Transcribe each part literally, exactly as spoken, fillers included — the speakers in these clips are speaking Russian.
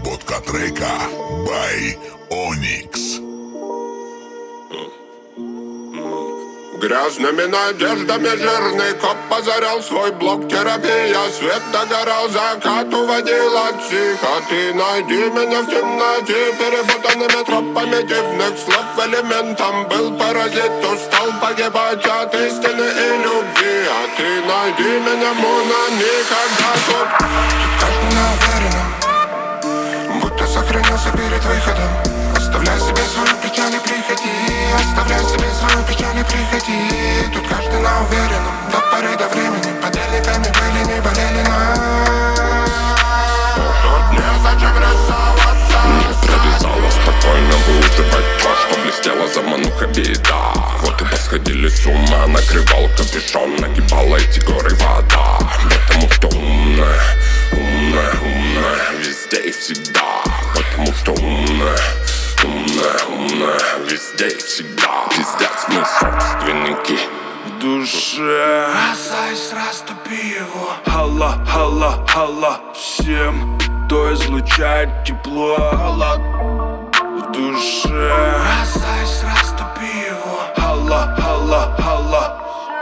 Обработка трека by Onyx. Грязными надеждами жирный коп позарял свой блок. Терапия, свет догорал, закат уводил от психоты. Найди меня в темноте перепутанными тропами дивных слов. Элементом был паразит, устал погибать от истины и любви. А ты найди меня, Муна, никогда тут. Тут каждый на уверенном, будто сохранился перед выходом. Оставляй себе свою печаль и приходи. Оставляй себе свою печаль и приходи. Тут каждый на уверенном, до поры до времени. Подельниками были, не болели нас. Тут незачем рисоваться. Не прорезала спокойно выуживать то, что блестело замануха беда. Вот и посходили с ума, накрывал капюшон, нагибала эти горы вода. Потому что умная, умная, умная везде и всегда. Потому что умная, умная, умная везде и всегда. Пиздец, мы собственники в душе. Бросайся, растопи его. Хала, хала, хала всем, кто излучает тепло. Хала в душе. Бросайся, растопи его. Хала, хала, хала.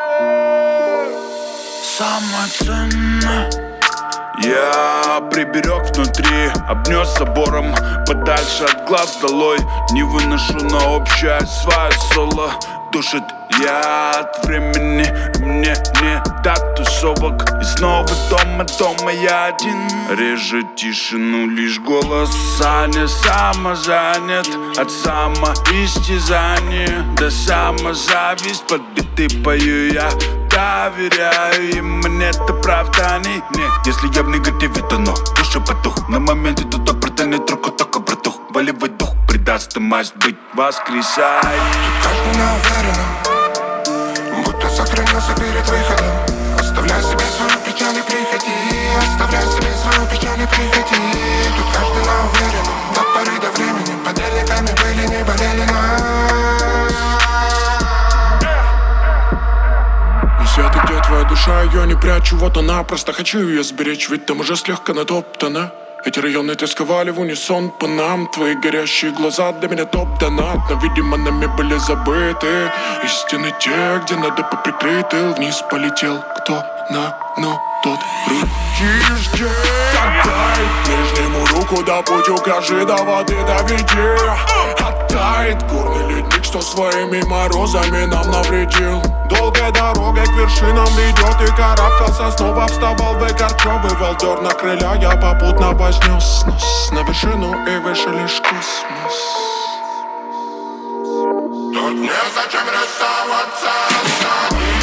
Самое ценное я приберег внутри, обнес забором подальше от глаз долой. Не выношу на общее свое соло. Душит я от времени, мне не до тусовок. И снова дома, дома я один. Режет тишину лишь голос Саня. Самозанят от самоистязания до самозависть. Под биты пою я, доверяю им, нет оправданий. Не, если я в негативе, то но душа потух. На моменте тут протянет руку, только братух. Болевой дух придаст, и масть быть воскресай. Тут каждый на уверенном, будто сохранился перед выходом. Оставляй себе свою печаль и приходи. Оставляй себе свою печаль и приходи. Тут каждый на уверенном, до поры до времени. Подельниками были, не болели нас. Света, где твоя душа, ее не прячу, вот она. Просто хочу ее сберечь, ведь там уже слегка натоптана. Эти районы тосковали в унисон по нам. Твои горящие глаза для меня топ-донат. Но, видимо, нами были забыты истины те, где надо поприкрыты. Вниз полетел кто на, ну, тот рычишь. Отдай ближнему руку, да путь укажи, до воды доведи. Оттает горный ледник, что своими морозами нам навредил. Долгая дорога к вершинам ведет, и карабкался, снова вставал выкорчевывал волдер на крыля. Я попутно вознес нас на вершину, и выше лишь космос. Тут незачем рисоваться.